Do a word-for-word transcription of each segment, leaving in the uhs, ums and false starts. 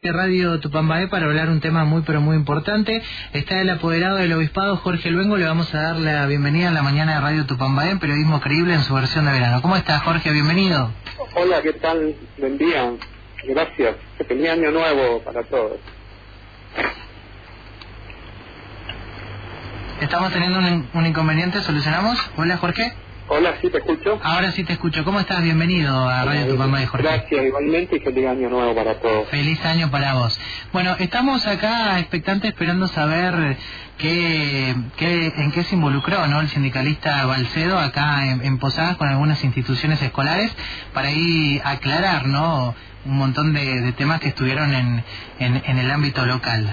Radio Tupambaé para hablar un tema muy pero muy importante. Está el apoderado del obispado, Jorge Luengo. Le vamos a dar la bienvenida en la mañana de Radio Tupambaé, periodismo creíble en su versión de verano. ¿Cómo estás, Jorge? Bienvenido. Hola, ¿qué tal? Buen día. Gracias. Feliz año nuevo para todos. Estamos teniendo un, un inconveniente, ¿solucionamos? Hola, Jorge. Hola, ¿sí te escucho? Ahora sí te escucho. ¿Cómo estás? Bienvenido a Radio Tupambaé, Jorge. Gracias, igualmente, y feliz año nuevo para todos. Feliz año para vos. Bueno, estamos acá expectantes esperando saber qué, qué, en qué se involucró, ¿no?, el sindicalista Balcedo acá en, en Posadas con algunas instituciones escolares para ahí aclarar, ¿no?, un montón de, de temas que estuvieron en, en, en el ámbito local.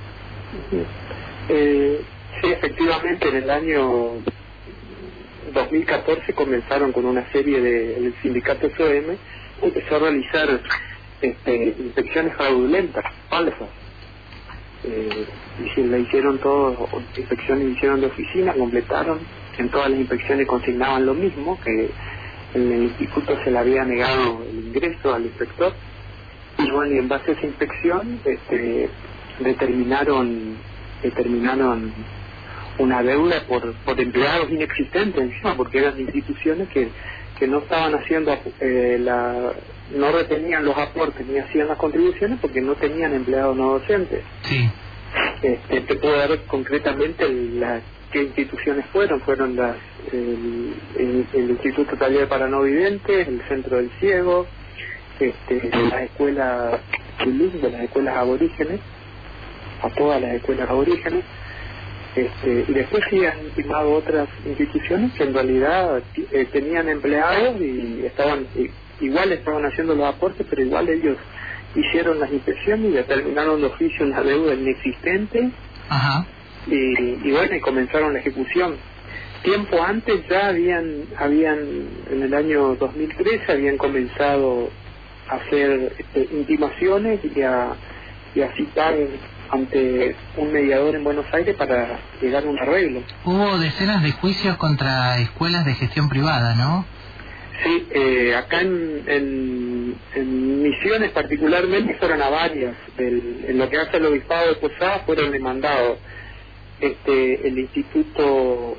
Eh, sí, efectivamente, en el año dos mil catorce comenzaron con una serie de el sindicato S O M, empezó a realizar este, inspecciones fraudulentas, falsas. Eh, y se le hicieron todas inspecciones, hicieron de oficina, completaron, en todas las inspecciones consignaban lo mismo, que en el instituto se le había negado el ingreso al inspector, y bueno, y en base a esa inspección este, determinaron determinaron una deuda por, por empleados inexistentes encima, porque eran instituciones que, que no estaban haciendo, eh, la no retenían los aportes ni hacían las contribuciones porque no tenían empleados no docentes. Sí. Este, te puedo dar concretamente la, qué instituciones fueron, fueron las el, el, el Instituto Taller para No Videntes, el Centro del Ciego, este, las escuelas de las escuelas aborígenes, a todas las escuelas aborígenes. Este, y después sí han firmado otras instituciones que en realidad eh, tenían empleados y estaban eh, igual estaban haciendo los aportes, pero igual ellos hicieron las inspecciones y determinaron de oficio una deuda inexistente. Ajá. Y, y bueno, y comenzaron la ejecución. Tiempo antes ya habían habían en el año dos mil trece habían comenzado a hacer este, intimaciones y a, y a citar ante un mediador en Buenos Aires para llegar a un arreglo. Hubo decenas de juicios contra escuelas de gestión privada, ¿no? Sí, eh, acá en, en, en Misiones particularmente fueron a varias. Del, en lo que hace el obispado de Posadas fueron demandados este, el Instituto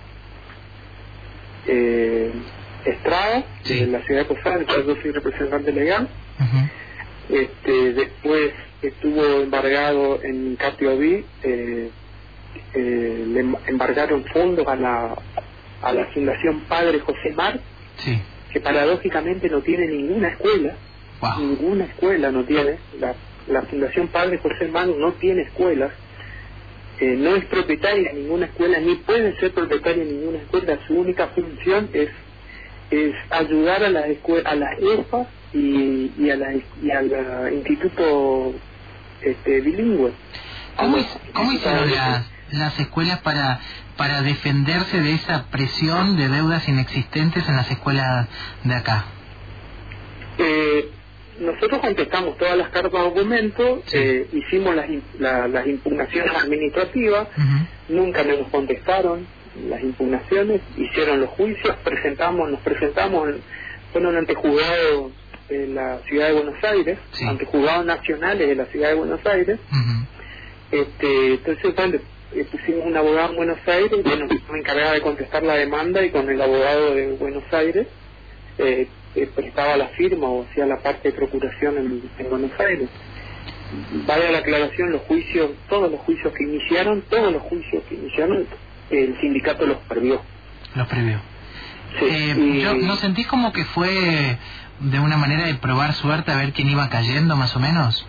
eh, Estrada, sí, de la ciudad de Posadas, yo soy representante legal. Uh-huh. Este, después estuvo embargado en Catioví, eh, eh, le embargaron fondos a la a la Fundación Padre José Mar, sí, que paradójicamente no tiene ninguna escuela. Wow. Ninguna escuela no tiene, la, la Fundación Padre José Mar no tiene escuelas, eh, no es propietaria de ninguna escuela, ni puede ser propietaria de ninguna escuela. Su única función es es ayudar a las escuelas, a las E F A y, y a la y al instituto este bilingüe. ¿Cómo, es, ¿cómo hicieron las, las escuelas para para defenderse de esa presión de deudas inexistentes en las escuelas de acá? Eh, nosotros contestamos todas las cartas de documentos, sí, eh, hicimos las, la, las impugnaciones administrativas, uh-huh, nunca nos contestaron las impugnaciones, hicieron los juicios, presentamos, nos presentamos, en, fueron ante juzgados de la ciudad de Buenos Aires, sí, ante juzgados nacionales de la ciudad de Buenos Aires. Uh-huh. Este, entonces bueno, pusimos un abogado en Buenos Aires, bueno, me encargaba de contestar la demanda y con el abogado de Buenos Aires eh, eh, prestaba la firma o hacía la parte de procuración en, en Buenos Aires. Vaya la aclaración, los juicios, todos los juicios que iniciaron, todos los juicios que iniciaron, el sindicato los previó. Los previó. Sí, eh, y... yo, ¿no sentís como que fue de una manera de probar suerte a ver quién iba cayendo, más o menos?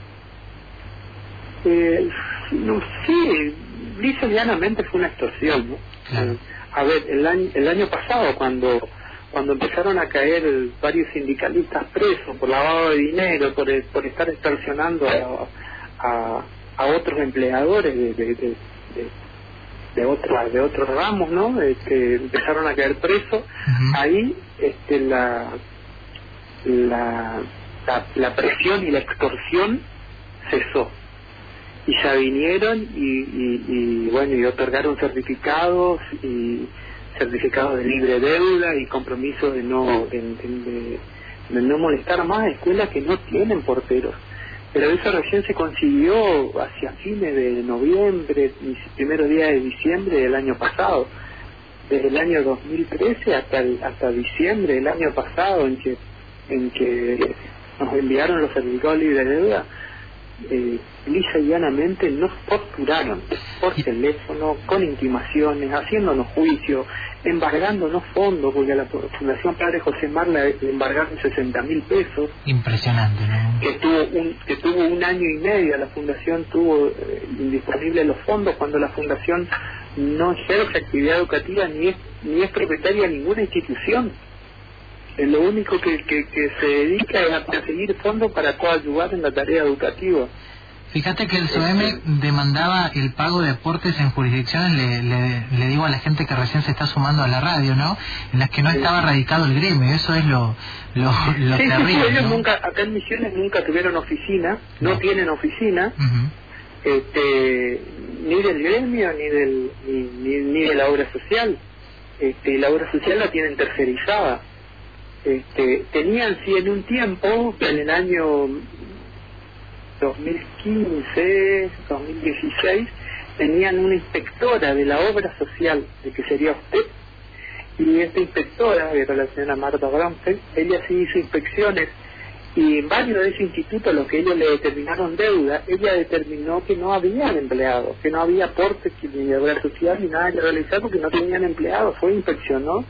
Eh, no sé, lisa y llanamente fue una extorsión, ¿no? Claro. Eh, a ver, el año, el año pasado cuando cuando empezaron a caer varios sindicalistas presos por lavado de dinero, por, por estar extorsionando a, a, a otros empleadores de, de, de, de de otros de otros ramos, ¿no? Este, empezaron a caer presos. Uh-huh. Ahí este la, la la la presión y la extorsión cesó y ya vinieron y, y, y bueno y otorgaron certificados y certificados de libre deuda y compromisos de no de, de, de, de no molestar más a escuelas que no tienen porteros. pero eso recién se consiguió hacia fines de noviembre, primeros días de diciembre del año pasado. Desde el año dos mil trece hasta el, hasta diciembre del año pasado, en que en que nos enviaron los certificados libres de deuda, eh, lisa y llanamente nos torturaron por teléfono, con intimaciones, haciéndonos juicios, embargándonos fondos, porque a la Fundación Padre José Marla le embargaron sesenta mil pesos. Impresionante, ¿no? Que tuvo un que tuvo un año y medio, la Fundación tuvo eh, indisponibles los fondos, cuando la Fundación no ejerce actividad educativa ni es, ni es propietaria de ninguna institución. Eh, lo único que, que, que se dedica es a conseguir fondos para coadyuvar en la tarea educativa. Fíjate que el S O E M E demandaba el pago de aportes en jurisdicciones, le, le, le digo a la gente que recién se está sumando a la radio, ¿no? En las que no estaba radicado el gremio, eso es lo, lo, lo sí, terrible, sí, ellos ¿no? nunca, acá en Misiones nunca tuvieron oficina, no, no tienen oficina, uh-huh. este, ni del gremio, ni del ni, ni, ni de la obra social. Este, la obra social la tienen tercerizada. Este, tenían, sí, en un tiempo, en el año dos mil quince, dos mil dieciséis, tenían una inspectora de la obra social, de que sería usted, y esta inspectora, que era la señora Marta Bramfeld, ella sí hizo inspecciones, y en varios de ese instituto, a los que ellos le determinaron deuda, ella determinó que no habían empleados, que no había aportes ni de obra social ni nada que realizar, porque no tenían empleados. Fue, inspeccionó,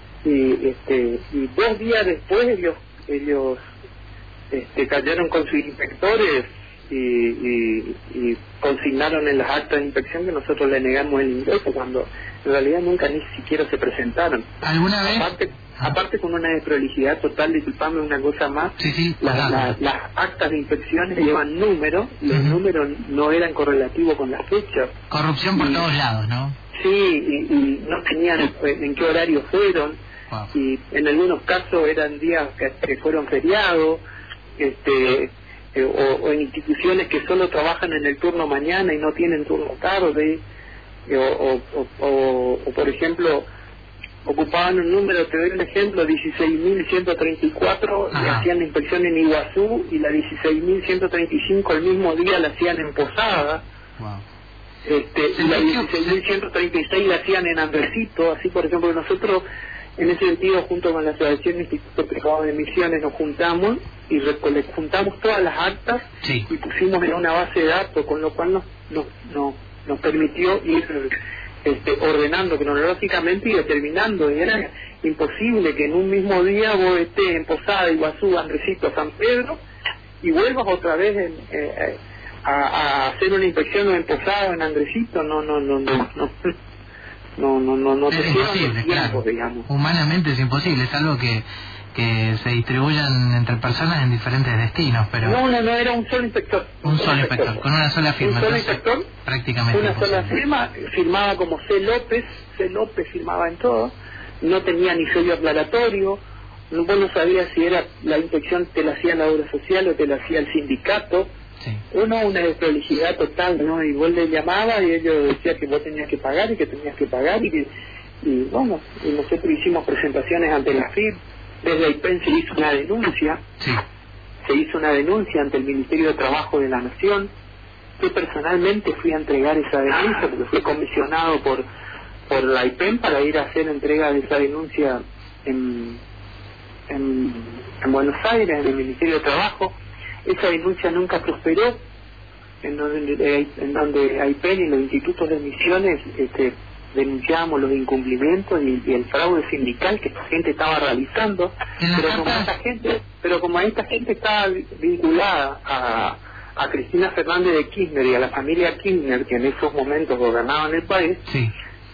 y este y dos días después ellos ellos este, cayeron con sus inspectores y, y, y consignaron en las actas de inspección que nosotros le negamos el ingreso, cuando en realidad nunca ni siquiera se presentaron. ¿Alguna vez? Aparte, ah. aparte con una desprolijidad total, disculpame una cosa más, sí, sí, la, la, las actas de inspecciones llevan números, los uh-huh. números no eran correlativos con las fechas. Corrupción por y, todos lados, ¿no? Sí, y, y no tenían en, en qué horario fueron. Wow. Y en algunos casos eran días que, que fueron feriados, este, eh, o, o en instituciones que solo trabajan en el turno mañana y no tienen turno tarde, eh, o, o, o, o por ejemplo ocupaban un número, te doy un ejemplo, dieciséis mil ciento treinta y cuatro, y hacían la inspección en Iguazú, y la dieciséis mil ciento treinta y cinco el mismo día la hacían en Posada. Wow. Este, y la dieciséis mil ciento treinta y seis la hacían en Andresito. Así, por ejemplo, nosotros en ese sentido, junto con la Asociación de Institutos Privados de Misiones, nos juntamos y juntamos todas las actas, sí, y pusimos en una base de datos, con lo cual nos nos, nos, nos permitió ir este, ordenando cronológicamente y determinando. Y era imposible que en un mismo día vos estés en Posada, Iguazú, Andresito, San Pedro, y vuelvas otra vez en, eh, a, a hacer una inspección en Posada o en Andresito. No, no, no, no, no. No, no, no, no es te imposible, tiempo, claro. Digamos. Humanamente es imposible, es algo que que se distribuyan entre personas en diferentes destinos, pero... No, no, no, era un solo inspector. Un, un solo inspector, inspector, con una sola firma. Un solo entonces, inspector, prácticamente una imposible. sola firma, firmaba como C. López, C. López firmaba en todo, no tenía ni sello aclaratorio, no, vos no sabías si era la inspección te la hacía la obra social o te la hacía el sindicato. Sí. Uno, una desprolijidad total, ¿no? Y vos le llamaba y ellos decían que vos tenías que pagar y que tenías que pagar y que... Y bueno, y nosotros hicimos presentaciones ante la F I B, desde I P E N se hizo una denuncia, sí. se hizo una denuncia ante el Ministerio de Trabajo de la Nación. Yo personalmente fui a entregar esa denuncia porque fui comisionado por por la I P E N para ir a hacer entrega de esa denuncia en, en, en Buenos Aires, en el Ministerio de Trabajo. Esa denuncia nunca prosperó, en donde, en donde I P E N y los institutos de misiones este, denunciamos los incumplimientos y, y el fraude sindical que esta gente estaba realizando, pero como esta gente, pero como esta gente estaba vinculada a, a Cristina Fernández de Kirchner y a la familia Kirchner, que en esos momentos gobernaban el país, sí,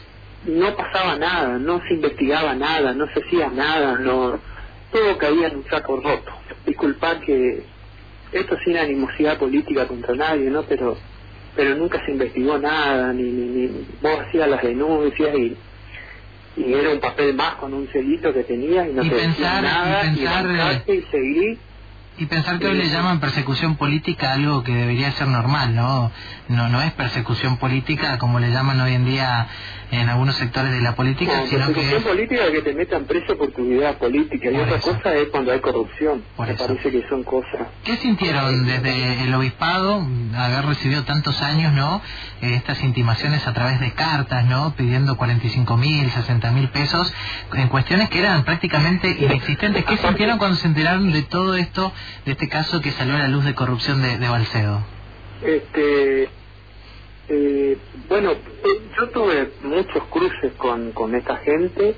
no pasaba nada, no se investigaba nada, no se hacía nada, no, todo caía en un saco roto. Disculpad que esto sin animosidad política contra nadie, ¿no? Pero pero nunca se investigó nada, ni, ni, ni vos hacías las denuncias y, y era un papel más con un sellito que tenías y no y te pensar, decían nada, y pensar y, y seguir. Y pensar que hoy le llaman persecución política algo que debería ser normal, ¿no? No no es persecución política como le llaman hoy en día en algunos sectores de la política, no, sino que persecución es... política es que te metan preso por tu idea política, y Por otra eso. cosa es cuando hay corrupción. Por Me eso. parece que son cosas... ¿Qué sintieron desde el obispado, haber recibido tantos años, ¿no? Eh, estas intimaciones a través de cartas, ¿no? Pidiendo cuarenta y cinco mil, sesenta mil pesos, en cuestiones que eran prácticamente inexistentes. ¿Qué sintieron cuando se enteraron de todo esto, de este caso que salió a la luz de corrupción de, de Balcedo? Este... Eh, bueno, yo tuve muchos cruces con, con esta gente.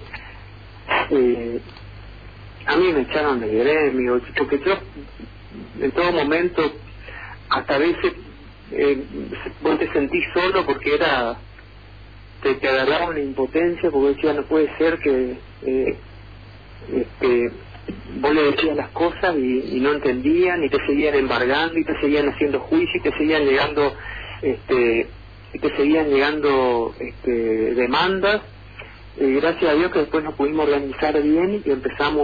Eh, a mí me echaron del gremio, porque yo en todo momento, hasta a veces eh, vos te sentís solo porque era, te, te agarraba una impotencia, porque decía, no puede ser que eh, este, vos le decías las cosas y, y no entendían, y te seguían embargando, y te seguían haciendo juicio, y te seguían llegando este y te seguían llegando este, demandas. Eh, gracias a Dios que después nos pudimos organizar bien y empezamos,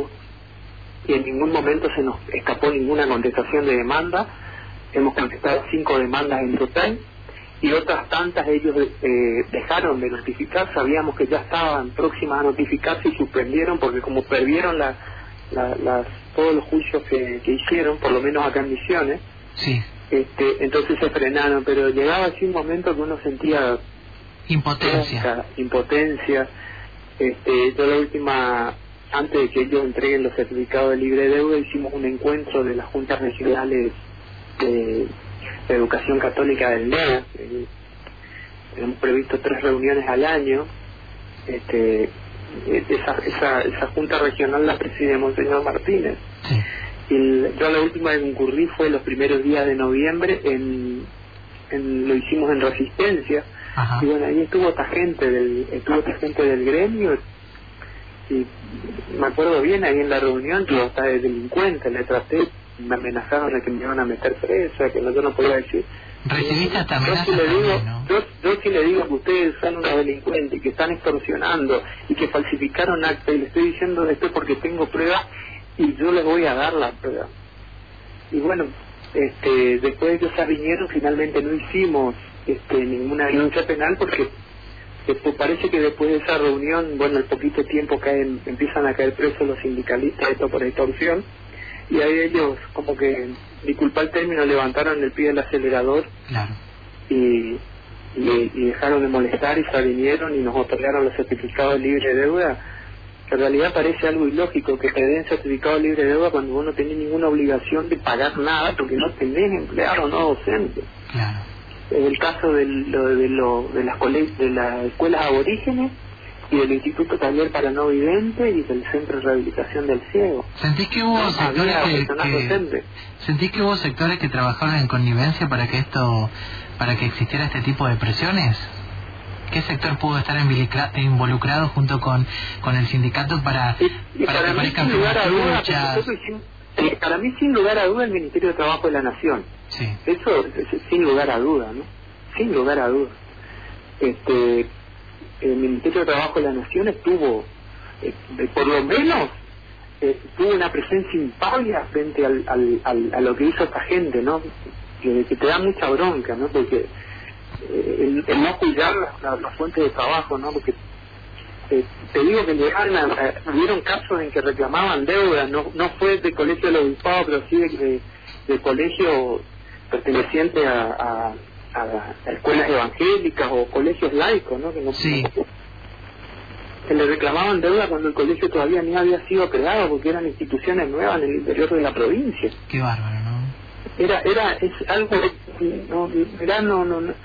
y en ningún momento se nos escapó ninguna contestación de demanda. Hemos contestado cinco demandas en total, y otras tantas ellos eh, dejaron de notificar. Sabíamos que ya estaban próximas a notificarse y suspendieron, porque como perdieron la, la, las, todos los juicios que, que hicieron, por lo menos acá en Misiones, sí. Este, entonces se frenaron, pero llegaba así un momento que uno sentía impotencia, bronca, impotencia. Este, yo la última, antes de que ellos entreguen los certificados de libre deuda, hicimos un encuentro de las juntas regionales de, de educación católica del N E A. Eh, tenemos previsto tres reuniones al año. Este, esa, esa, esa junta regional la preside Monseñor Martínez. sí. Y el, yo la última que concurrí fue los primeros días de noviembre, en, en lo hicimos en Resistencia. Ajá. Y bueno, ahí estuvo esta gente del, estuvo esta gente del gremio, y me acuerdo bien ahí en la reunión, yo hasta de delincuente le traté, me amenazaron de que me iban a meter presa, que no, yo no podía decir. Recibiste hasta amenazas yo sí le digo, también, ¿no? yo, yo sí le digo que ustedes son unos delincuentes y que están extorsionando y que falsificaron acta, y le estoy diciendo esto porque tengo pruebas y yo les voy a dar la prueba. Y bueno, este, después de que ellos vinieron, finalmente no hicimos este, ninguna denuncia penal, porque después, parece que después de esa reunión, bueno, al poquito tiempo caen, empiezan a caer presos los sindicalistas, esto por extorsión, y ahí ellos, como que, disculpa el término, levantaron el pie del acelerador. Claro. y, y, y dejaron de molestar y se vinieron y nos otorgaron los certificados de libre deuda. En realidad parece algo ilógico que te den certificado de libre deuda cuando vos no tenés ninguna obligación de pagar nada, porque no tenés empleado no docente. Claro. Es el caso de, lo, de, lo, de, las cole, de las escuelas aborígenes y del Instituto Taller para No Videntes y del Centro de Rehabilitación del Ciego. ¿Sentís que hubo No, sectores había que, personal que docente. sentís que hubo sectores que trabajaron en connivencia para que esto, para que existiera este tipo de presiones? ¿Qué sector pudo estar involucrado junto con, con el sindicato para, y, y para, para que mí, parezcan sin lugar a duda, luchas? hicimos, eh, para mí, sin lugar a duda, el Ministerio de Trabajo de la Nación. Sí. Eso, es, sin lugar a duda, ¿no? Sin lugar a duda. Este, el Ministerio de Trabajo de la Nación estuvo, eh, por lo menos, eh, tuvo una presencia impaglia frente al, al, al, a lo que hizo esta gente, ¿no? Que, que te da mucha bronca, ¿no? Porque eh, el, el no cuidar las la, la fuentes de trabajo, ¿no? Porque eh, te digo que llegaron a, a, hubieron casos en que reclamaban deuda, no no fue de colegio del obispado, pero sí de, de, de colegio perteneciente a, a, a, a escuelas evangélicas o colegios laicos, ¿no? Que no, sí. no, que le reclamaban deuda cuando el colegio todavía ni había sido creado, porque eran instituciones nuevas en el interior de la provincia. Qué bárbaro, ¿no? Era, era, es algo, no, era, no, no, no,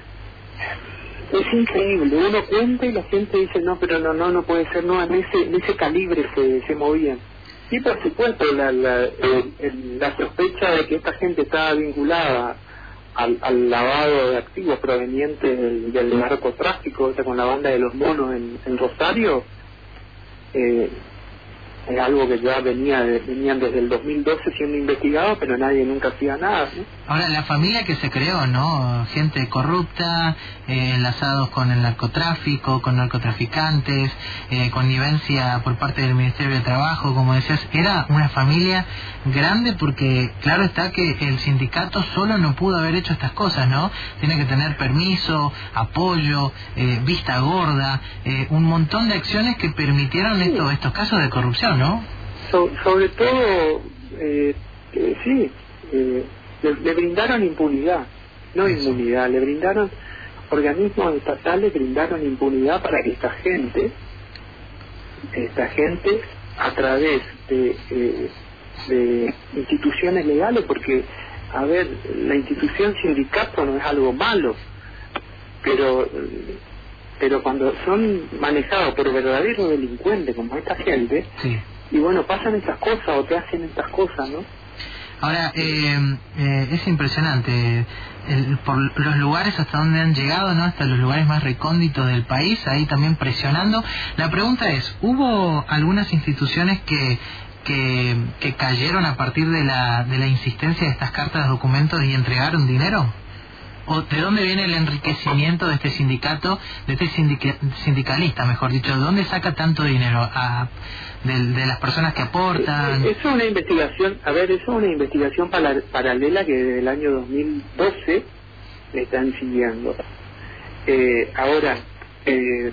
es increíble, uno cuenta y la gente dice, no, pero no, no, no puede ser, no, en ese, en ese calibre se, se movían. Y por supuesto, la, la, el, el, la sospecha de que esta gente estaba vinculada al, al lavado de activos provenientes del, del narcotráfico, o sea, con la banda de los monos en, en Rosario, eh, es algo que ya venía de, venían desde el dos mil doce siendo investigados, pero nadie nunca hacía nada, ¿no? Ahora, la familia que se creó, ¿no? Gente corrupta, eh, enlazados con el narcotráfico, con narcotraficantes, eh, connivencia por parte del Ministerio de Trabajo, como decías, era una familia grande porque, claro está que el sindicato solo no pudo haber hecho estas cosas, ¿no? Tiene que tener permiso, apoyo, eh, vista gorda, eh, un montón de acciones que permitieron sí. esto, estos casos de corrupción, ¿no? So, sobre todo, eh, eh, sí, eh, le, le brindaron impunidad, no Eso. inmunidad, le brindaron, organismos estatales brindaron impunidad para que esta gente, esta gente, a través de, eh, de instituciones legales, porque, a ver, la institución sindicato no es algo malo, pero pero cuando son manejados por verdaderos delincuentes como esta gente, sí. y bueno, pasan estas cosas o te hacen estas cosas, ¿no? Ahora, eh, eh, es impresionante el, por los lugares hasta donde han llegado, ¿no? Hasta los lugares más recónditos del país, ahí también presionando. La pregunta es, ¿hubo algunas instituciones que que, que cayeron a partir de la de la insistencia de estas cartas de documentos y entregaron dinero? ¿O de dónde viene el enriquecimiento de este sindicato, de este sindica, sindicalista, mejor dicho? ¿De dónde saca tanto dinero? ¿A, de, de las personas que aportan? Eso es una investigación, a ver, eso es una investigación para, paralela que desde el año dos mil doce le están siguiendo. Eh, ahora, eh,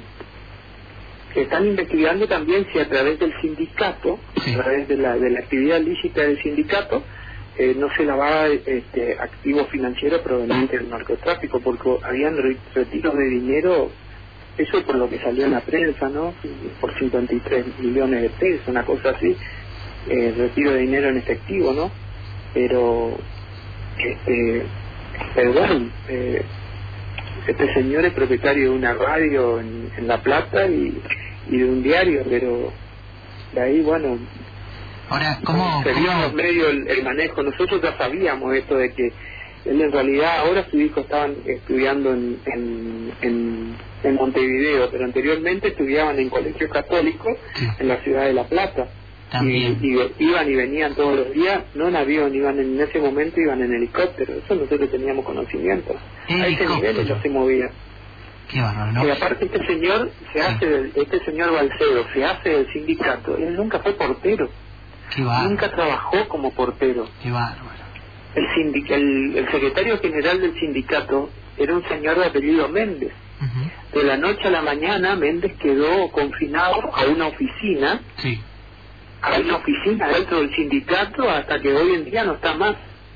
están investigando también si a través del sindicato, sí. a través de la, de la actividad lícita del sindicato, Eh, no se lavaba este, activo financiero proveniente del narcotráfico, porque habían re retiros de dinero, eso por lo que salió en la prensa, ¿no? Por cincuenta y tres millones de pesos, una cosa así, eh, retiro de dinero en efectivo, ¿no? Pero, este, pero bueno, eh, este señor es propietario de una radio en, en La Plata y, y de un diario, pero de ahí, bueno... Ahora, ¿cómo...? Se vio en ¿cómo? los medios el, el manejo. Nosotros ya sabíamos esto de que él en realidad, ahora sus hijos estaban estudiando en, en, en, en Montevideo, pero anteriormente estudiaban en colegios católicos sí. en la ciudad de La Plata. También. Y, y iban y venían todos los días, no en avión, iban en ese momento iban en helicóptero. Eso nosotros teníamos conocimiento. A ese nivel ellos se movían. Qué bárbaro, ¿no? Y aparte este señor se sí. hace del, este señor Balcedo se hace del sindicato. Él nunca fue portero. Qué bárbaro. Nunca trabajó como portero. Qué bárbaro. El, sindic el, el secretario general del sindicato era un señor de apellido Méndez. Uh-huh. De la noche a la mañana Méndez quedó confinado a una oficina, sí. a una oficina dentro del sindicato hasta que hoy en día no está más.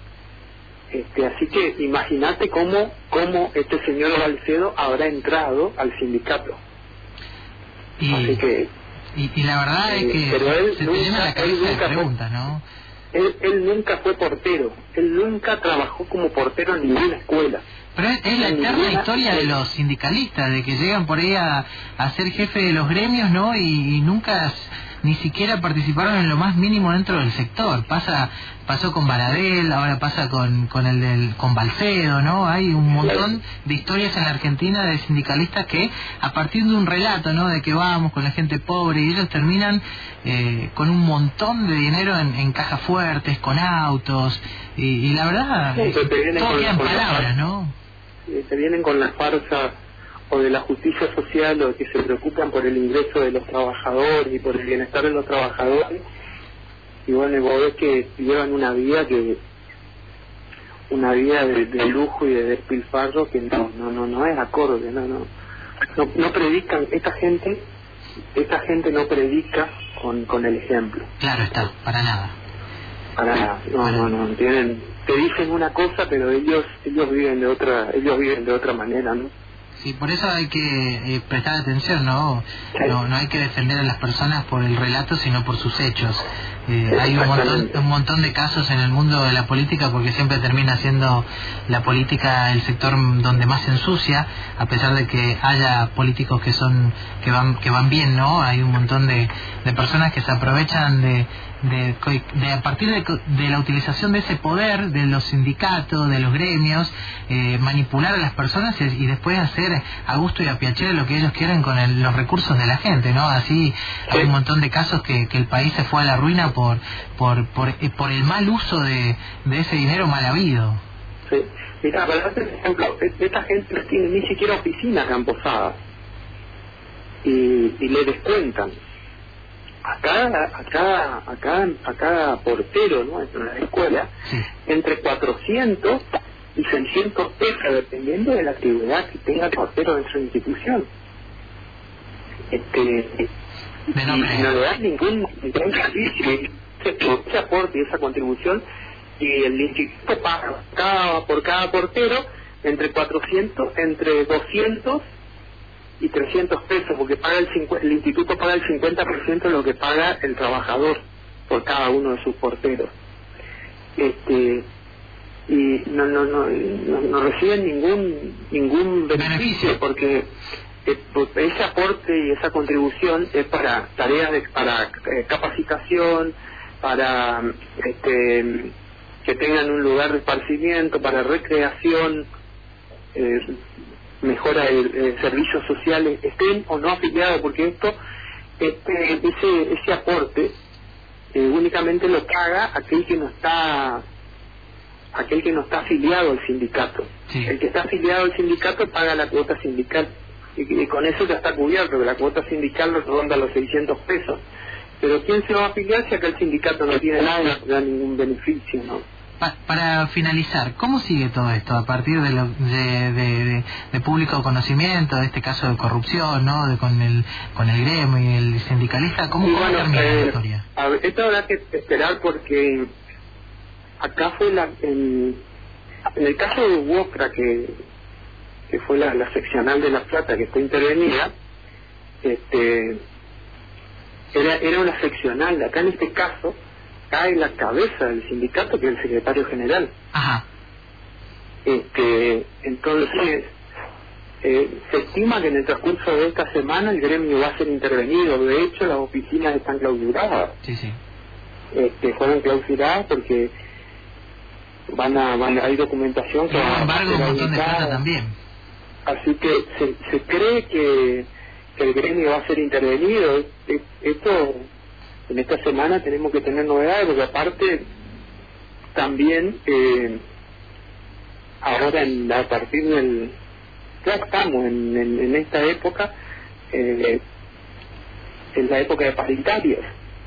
Este, así que imagínate cómo, cómo este señor Balcedo habrá entrado al sindicato. Y... Así que Y, y la verdad eh, es que pero él se nunca, te llena la cabeza de preguntas, fue, ¿no? Él, él nunca fue portero, él nunca trabajó como portero en ninguna escuela. Pero es, es la eterna historia de los sindicalistas, de que llegan por ahí a, a ser jefe de los gremios, ¿no? Y, y nunca ni siquiera participaron en lo más mínimo dentro del sector. Pasa pasó con Baradel, ahora pasa con con el del con Balcedo, ¿no? Hay un montón de historias en la Argentina de sindicalistas que a partir de un relato, ¿no? De que vamos con la gente pobre y ellos terminan eh, con un montón de dinero en, en cajas fuertes, con autos y, y la verdad sí, todo queda en palabras, ¿no? Se vienen con la farsa o de la justicia social o que se preocupan por el ingreso de los trabajadores y por el bienestar de los trabajadores y bueno, vos ves que llevan una vida que una vida de, de lujo y de despilfarro que no no no no es acorde, no no no, no predican, esta gente esta gente no predica con, con el ejemplo. Claro está, para nada. Para nada, no, no, no, tienen, te dicen una cosa pero ellos ellos viven de otra, ellos viven de otra manera, ¿no? Sí, por eso hay que eh, prestar atención, ¿no? No, no hay que defender a las personas por el relato, sino por sus hechos. Eh, hay un montón, un montón de casos en el mundo de la política, porque siempre termina siendo la política el sector donde más se ensucia, a pesar de que haya políticos que son que van que van bien, ¿no? Hay un montón de, de personas que se aprovechan de De, de a partir de, de la utilización de ese poder de los sindicatos, de los gremios, eh, manipular a las personas y, y después hacer a gusto y a piacere lo que ellos quieren con el, los recursos de la gente, ¿no? Así hay un montón de casos que, que el país se fue a la ruina por por por, eh, por el mal uso de, de ese dinero mal habido. Sí, mira, para darte un ejemplo, esta gente no tiene ni siquiera oficinas en Posadas y, y le descuentan. Acá, acá, acá, acá portero, ¿no? En la escuela, sí, entre cuatrocientos y seiscientos pesos, dependiendo de la actividad que tenga el portero en su institución. Este, y no le dan ningún, ningún servicio, ese aporte y esa contribución, y el instituto paga cada, por cada portero entre cuatrocientos, entre doscientos y trescientos pesos, porque paga el, el instituto paga el cincuenta por ciento de lo que paga el trabajador por cada uno de sus porteros. Este y no no no no, no reciben ningún ningún beneficio, porque eh, ese aporte y esa contribución es para tareas de, para eh, capacitación, para este que tengan un lugar de esparcimiento, para recreación, eh, mejora de eh, servicios sociales, estén o no afiliados, porque esto este ese ese aporte eh, únicamente lo paga aquel que no está aquel que no está afiliado al sindicato. Sí. El que está afiliado al sindicato paga la cuota sindical y, y con eso ya está cubierto, porque la cuota sindical ronda los seiscientos pesos. Pero ¿quién se va a afiliar si acá el sindicato no tiene nada y no da ningún beneficio, no? Pa para finalizar, ¿cómo sigue todo esto a partir de, lo, de, de, de, de público conocimiento, de este caso de corrupción, ¿no? De, con el con el gremio y el sindicalista? ¿Cómo, bueno, ¿cómo termina eh, la historia? A ver, esto habrá que esperar, porque acá fue la en, en el caso de Huocra, que que fue la, la seccional de La Plata que está intervenida, este era era una seccional. Acá en este caso cae la cabeza del sindicato, que es el secretario general. Ajá. Este, entonces, eh, se estima que en el transcurso de esta semana el gremio va a ser intervenido. De hecho, las oficinas están clausuradas. Sí, sí. Este, fueron clausuradas porque van a, van a hay documentación que Sin va embargo, a un montón de plata también. Así que se, se cree que, que el gremio va a ser intervenido. Esto, en esta semana tenemos que tener novedades, porque aparte también eh, ahora en, a partir del ya estamos en, en, en esta época eh, en la época de paritarias,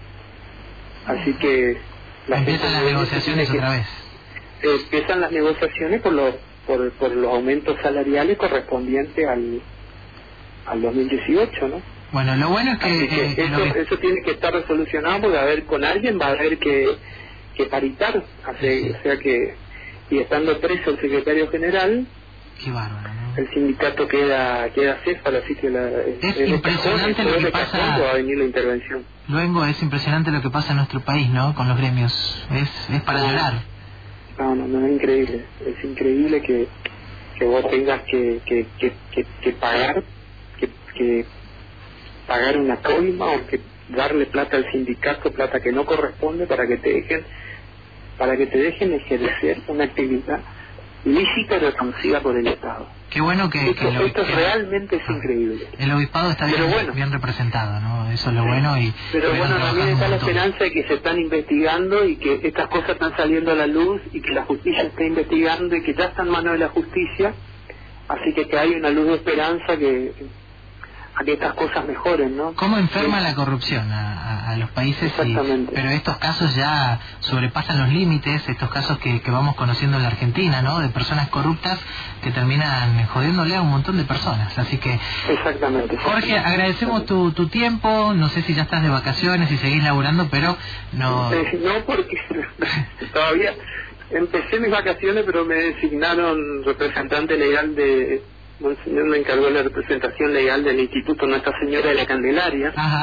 así que la empiezan las negociaciones otra vez. Eh, empiezan las negociaciones por los por, por los aumentos salariales correspondientes al al dos mil dieciocho, ¿no? Bueno, lo bueno es que, que eh, eso, lo que... eso tiene que estar resolucionado, porque a ver, con alguien va a haber que, que paritar, así, sí. O sea que, y estando preso el secretario general, qué bárbaro, ¿no? El sindicato queda queda céfalo, así que la, es impresionante lo que pasa. Va a venir la intervención. Luego es impresionante lo que pasa en nuestro país, ¿no? Con los gremios, es es para no, llorar. No, no, no, es increíble, es increíble que que vos tengas que que que que, que pagar que que pagar una coima, o que darle plata al sindicato, plata que no corresponde, para que te dejen para que te dejen ejercer una actividad lícita reconocida por el Estado. Qué bueno que... Esto, que lo, esto que realmente es increíble. El obispado está bien, bueno, bien representado, ¿no? Eso es lo bueno. y Pero bueno, también está la esperanza de que se están investigando y que estas cosas están saliendo a la luz y que la justicia está investigando y que ya está en manos de la justicia. Así que que hay una luz de esperanza que... a que estas cosas mejoren, ¿no? ¿Cómo enferma sí. la corrupción a, a, a los países? Exactamente. Y, pero estos casos ya sobrepasan los límites, estos casos que, que vamos conociendo en la Argentina, ¿no? De personas corruptas que terminan jodiéndole a un montón de personas. Así que... Exactamente. Jorge, agradecemos tu, tu tiempo, no sé si ya estás de vacaciones y seguís laburando, pero no... Eh, no, porque todavía empecé mis vacaciones, pero me designaron representante legal de... Monseñor me encargó la representación legal del Instituto Nuestra Señora de la Candelaria. Ajá.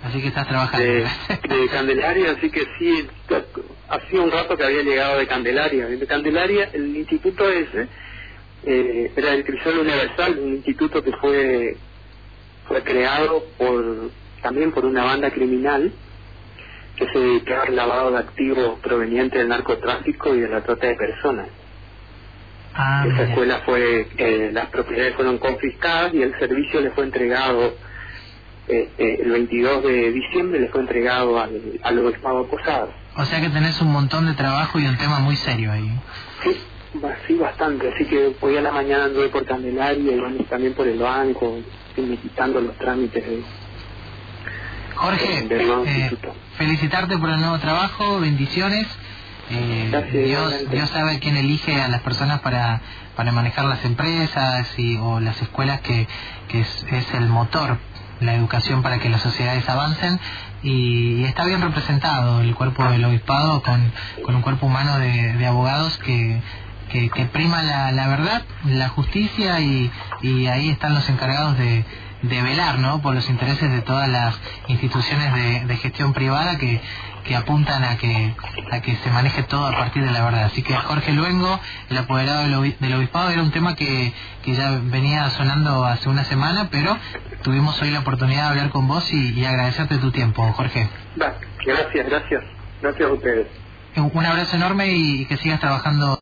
Así que estás trabajando. De, de Candelaria, así que sí, hacía un rato que había llegado de Candelaria. De Candelaria, el instituto ese eh, era el Crisol Universal, un instituto que fue fue creado por también por una banda criminal que se dedicaba al lavado de activos provenientes del narcotráfico y de la trata de personas. Ah, Esa mira. escuela fue, eh, las propiedades fueron confiscadas y el servicio le fue entregado, eh, eh, el veintidós de diciembre le fue entregado al, al obispado Posadas. O sea que tenés un montón de trabajo y un tema muy serio ahí. Sí, ba- sí, bastante, así que hoy a la mañana anduve por Candelaria y bueno, también por el banco, y quitando los trámites de, Jorge, del nuevo eh, instituto. felicitarte por el nuevo trabajo, bendiciones. Eh, Gracias, Dios, igualmente. Dios sabe quién elige a las personas para, para manejar las empresas y, o las escuelas, que, que es, es el motor, la educación para que las sociedades avancen, y, y está bien representado el cuerpo del obispado con, con un cuerpo humano de, de abogados que, que, que prima la, la verdad, la justicia, y, y ahí están los encargados de, de velar, ¿no?, por los intereses de todas las instituciones de, de gestión privada que, que apuntan a que a que se maneje todo a partir de la verdad. Así que Jorge Luengo, el apoderado del, obi- del obispado, era un tema que, que ya venía sonando hace una semana, pero tuvimos hoy la oportunidad de hablar con vos y, y agradecerte tu tiempo, Jorge. Va, gracias, gracias, gracias a ustedes. Un abrazo enorme y que sigas trabajando.